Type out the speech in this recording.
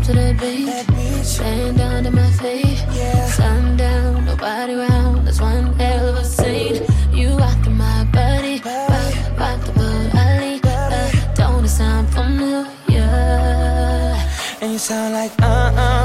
to the beat. Stand down to my feet. Sundown, nobody round. That's one hell of a scene. You rockin' my body, rock the boat. I lead, don't it sound familiar? And you sound like